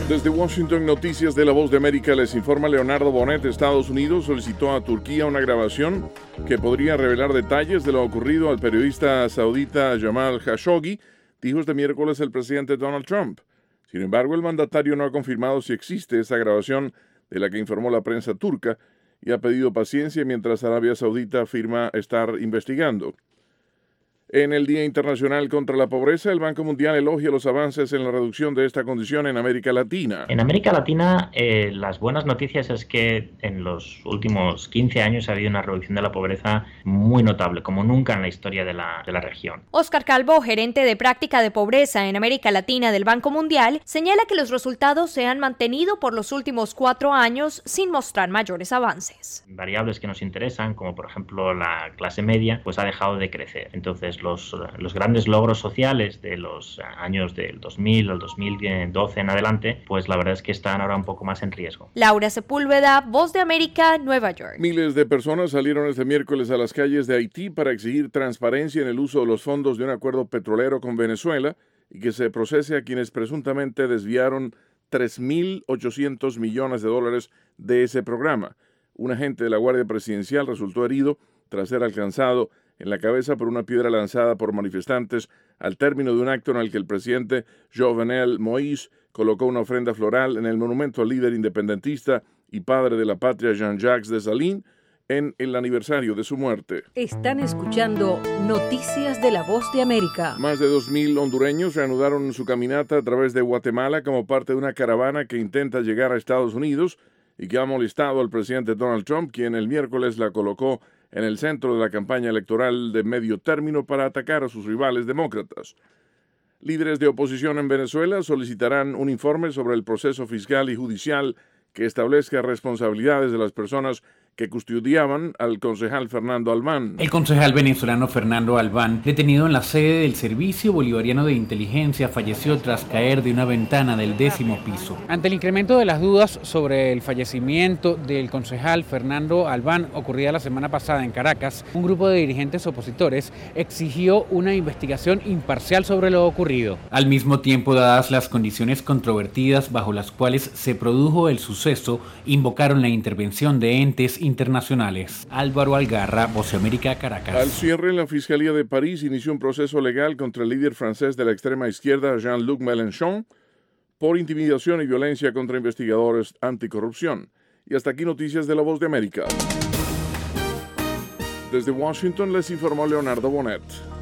Desde Washington, Noticias de La Voz de América, les informa Leonardo Bonet. Estados Unidos solicitó a Turquía una grabación que podría revelar detalles de lo ocurrido al periodista saudita Jamal Khashoggi, dijo este miércoles el presidente Donald Trump. Sin embargo, el mandatario no ha confirmado si existe esa grabación de la que informó la prensa turca y ha pedido paciencia mientras Arabia Saudita afirma estar investigando. En el Día Internacional contra la Pobreza, el Banco Mundial elogia los avances en la reducción de esta condición en América Latina. En América Latina, las buenas noticias es que en los últimos 15 años ha habido una reducción de la pobreza muy notable, como nunca en la historia de la región. Óscar Calvo, gerente de práctica de pobreza en América Latina del Banco Mundial, señala que los resultados se han mantenido por los últimos 4 años sin mostrar mayores avances. Variables que nos interesan, como por ejemplo la clase media, pues ha dejado de crecer. Entonces, los grandes logros sociales de los años del 2000 al 2012 en adelante, pues la verdad es que están ahora un poco más en riesgo. Laura Sepúlveda, Voz de América, Nueva York. Miles de personas salieron este miércoles a las calles de Haití para exigir transparencia en el uso de los fondos de un acuerdo petrolero con Venezuela y que se procese a quienes presuntamente desviaron $3.800 millones de ese programa. Un agente de la Guardia Presidencial resultó herido tras ser alcanzado en la cabeza por una piedra lanzada por manifestantes al término de un acto en el que el presidente Jovenel Moïse colocó una ofrenda floral en el monumento al líder independentista y padre de la patria Jean-Jacques Dessalines en el aniversario de su muerte. Están escuchando Noticias de la Voz de América. Más de 2.000 hondureños reanudaron su caminata a través de Guatemala como parte de una caravana que intenta llegar a Estados Unidos y que ha molestado al presidente Donald Trump, quien el miércoles la colocó en el centro de la campaña electoral de medio término para atacar a sus rivales demócratas. Líderes de oposición en Venezuela solicitarán un informe sobre el proceso fiscal y judicial que establezca responsabilidades de las personas que custodiaban al concejal Fernando Albán. El concejal venezolano Fernando Albán, detenido en la sede del Servicio Bolivariano de Inteligencia, falleció tras caer de una ventana del 10º piso. Ante el incremento de las dudas sobre el fallecimiento del concejal Fernando Albán, ocurrida la semana pasada en Caracas, un grupo de dirigentes opositores exigió una investigación imparcial sobre lo ocurrido. Al mismo tiempo, dadas las condiciones controvertidas bajo las cuales se produjo el suceso, invocaron la intervención de entes internacionales. Álvaro Algarra, Voz de América, Caracas. Al cierre, la Fiscalía de París inició un proceso legal contra el líder francés de la extrema izquierda, Jean-Luc Mélenchon, por intimidación y violencia contra investigadores anticorrupción. Y hasta aquí Noticias de la Voz de América. Desde Washington les informó Leonardo Bonet.